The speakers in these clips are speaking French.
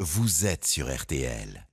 vous êtes sur RTL.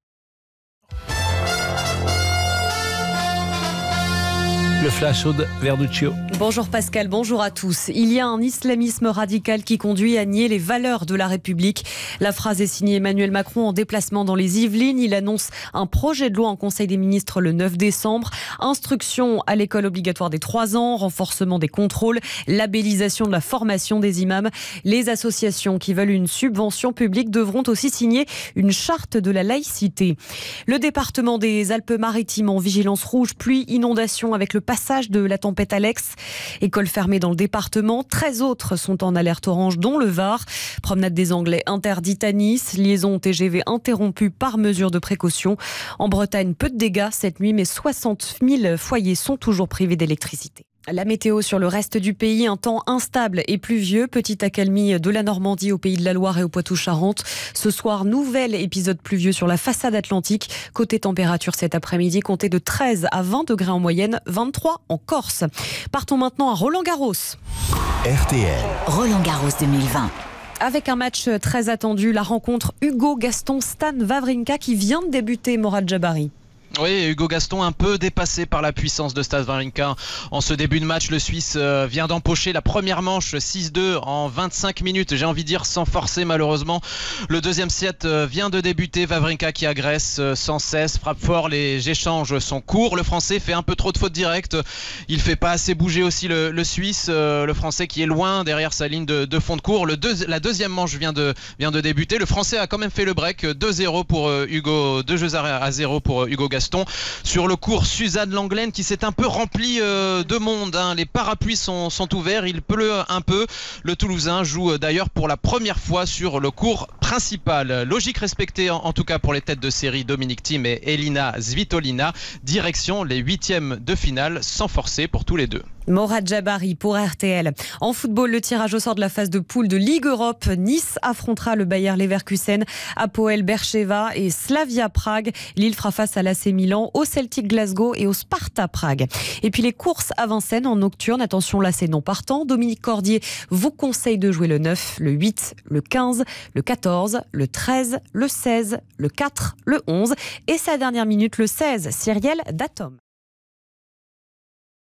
Le flash Aude Verduccio. Bonjour Pascal, bonjour à tous. Il y a un islamisme radical qui conduit à nier les valeurs de la République. La phrase est signée Emmanuel Macron en déplacement dans les Yvelines. Il annonce un projet de loi en Conseil des ministres le 9 décembre. Instruction à l'école obligatoire des 3 ans, renforcement des contrôles, labellisation de la formation des imams. Les associations qui veulent une subvention publique devront aussi signer une charte de la laïcité. Le département des Alpes-Maritimes en vigilance rouge, pluie, inondation avec le passage de la tempête Alex. École fermée dans le département. 13 autres sont en alerte orange, dont le Var. Promenade des Anglais interdite à Nice. Liaison TGV interrompue par mesure de précaution. En Bretagne, peu de dégâts cette nuit, mais 60 000 foyers sont toujours privés d'électricité. La météo sur le reste du pays, un temps instable et pluvieux. Petite accalmie de la Normandie au Pays de la Loire et au Poitou-Charentes. Ce soir, nouvel épisode pluvieux sur la façade atlantique. Côté température cet après-midi, comptez de 13 à 20 degrés en moyenne, 23 en Corse. Partons maintenant à Roland-Garros. RTL. Roland-Garros 2020. Avec un match très attendu, la rencontre Hugo Gaston-Stan Wawrinka qui vient de débuter, Morad Jabari. Oui, Hugo Gaston un peu dépassé par la puissance de Stan Wawrinka. En ce début de match, le Suisse vient d'empocher la première manche 6-2 en 25 minutes. J'ai envie de dire sans forcer malheureusement. Le deuxième set vient de débuter. Wawrinka qui agresse sans cesse, frappe fort, les échanges sont courts. Le Français fait un peu trop de fautes directes. Il fait pas assez bouger aussi le Suisse. Le Français qui est loin derrière sa ligne de fond de cours. La deuxième manche vient de débuter. Le Français a quand même fait le break. 2-0 pour Hugo, 2 jeux à 0 pour Hugo Gaston. Sur le court, Suzanne Lenglen qui s'est un peu remplie de monde. Les parapluies sont ouverts, il pleut un peu. Le Toulousain joue d'ailleurs pour la première fois sur le court principal. Logique respectée en tout cas pour les têtes de série Dominic Thiem et Elina Svitolina. Direction les 8e de finale sans forcer pour tous les deux. Morad Jabari pour RTL. En football, le tirage au sort de la phase de poule de Ligue Europe. Nice affrontera le Bayer Leverkusen, Apoel Bercheva et Slavia Prague. Lille fera face à l'AC Milan, au Celtic Glasgow et au Sparta Prague. Et puis les courses à Vincennes en nocturne. Attention, là c'est non partant. Dominique Cordier vous conseille de jouer le 9, le 8, le 15, le 14, le 13, le 16, le 4, le 11 et sa dernière minute le 16, Cyrielle Datom.